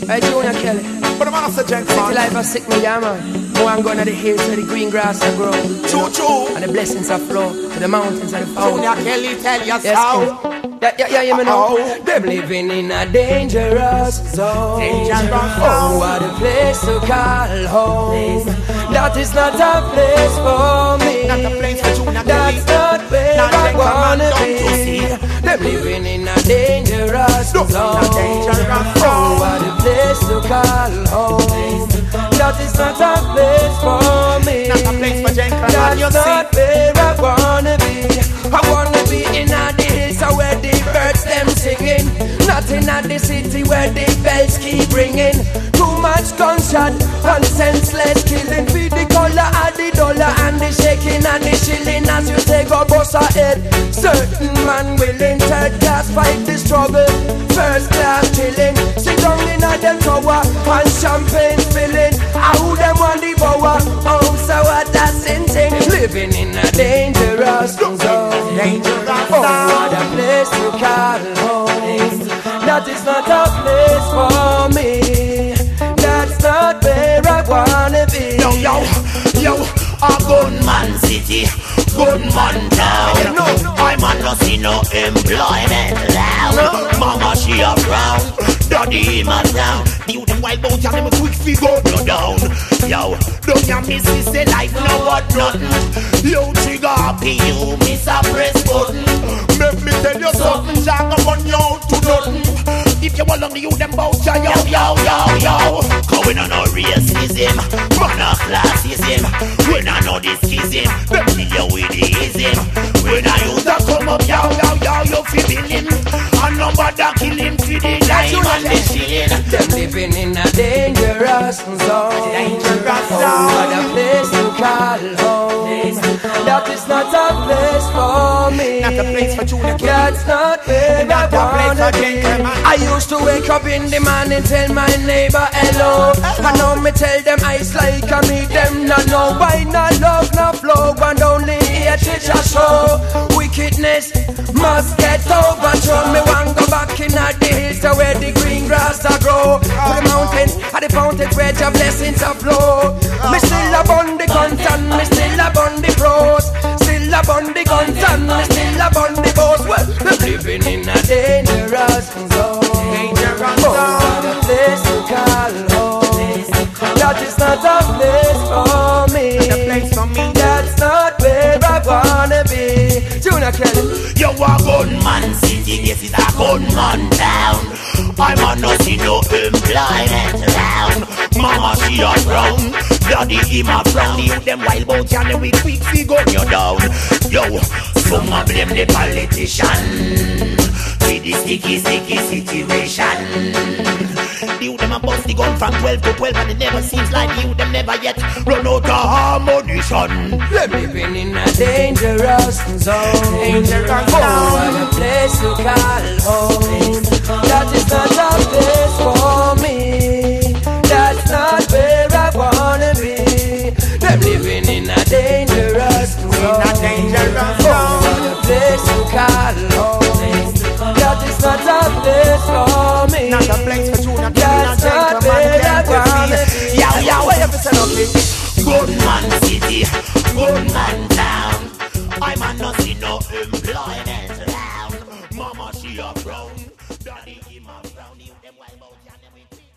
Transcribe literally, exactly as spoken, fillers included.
Hey, Junior Kelly. But the master gentleman. City life a sick me, yeah, man. More I'm going to the hills where the green grass will grow. Choo choo. And the blessings will flow to the mountains and the fountains. Junior Kelly, tell your Yes, sound. yeah, yeah, yeah, yeah, me know. Uh-oh. Them living in a dangerous zone. Dangerous Oh, zone. what a place to call home. That is not a place for me. Not a place for Junior Kelly. That's not where Not I gentleman, wanna don't be. you see? Them living in a dangerous Look, zone. a dangerous Oh, zone. what a place to call home. That is not a place for me. Not a place for gentlemen, That's you not see. where I wanna be. I wanna be in a the hills where the birds them singing. Not in a the city where the bells keep ringing. Too much gunshot and senseless killing. Feed the color of the dollar and the shaking and the shilling as you take a bus ahead. Certain man willing, third class fight the struggle. First class chilling, sit down in a them tower and champagne spilling. How them want the power? Oh, so what a sin thing. Living in a dangerous zone. Dangerous Oh, what a place to call home. That is not a place for me. That's not where I wanna be. Yo, yo, yo, a gunman city, gunman town. No, no. I'm a no see no employment down. Mama she a frown, daddy him a frown. The youth them wild bout and them a quick figure no down. Yo, don't ya miss this say life no what nothing. Yo, trigger happy you miss a press button. Make me tell you something, Jack, I'm on you out to nothing. If you along the youth them bout ya yo yo yo yo. Going on no racism, man a classism. When I know this schism, them kill you with the ism. When I use a come up yo yo yo you feel him. And nobody kill him for the dime and the shilling. Them living in a dangerous zone. Dangerous Oh, zone. what a place to call home. That is not a place for me. Not a place for Junior Kelly. That's not where Not I a place wanna for be. gentlemen. I used to wake up in the morning, tell my neighbor hello. I know me tell them ice like I meet them. No, no, why not love, no flow, and only hatred a show. Wickedness must get overthrown. Me want go back in at the hills to where the green grass a grow. To the mountains, at the fountains where your blessings a flow. Me still upon the content, me still upon the pros. Still upon the content, me still upon the boss. Well, I'm living in a dangerous zone. Dangerous Oh, what a place to call home. That is not a place for me. Not a place for me. That's not where I wanna be. Junior Kelly. You a gunman city, this is a gunman town. I'm a no see no employment down. Mama she a frown, daddy him a frown. The youth them wild bout and them with quick fi gun you down. Yo, some a blame the politician for the sticky sticky situation. The youth them a bust the gun from twelve to twelve and it never seems like the youth them never yet run out of ammunition. Them living in a dangerous zone. Dangerous Oh, zone. what a place to call home. That is not a place for me. That's not where I wanna be. Them living in a dangerous zone. In a dangerous Oh, zone. what a place to call home. That is not a place for me. Not a place for Junior Kelly. That's not where I wanna be. Yo, yo, Why you say nothing? gunman city, gunman town. I'm a no see no employment down. Mama she a frown, daddy him a frown. You them wild bout and them with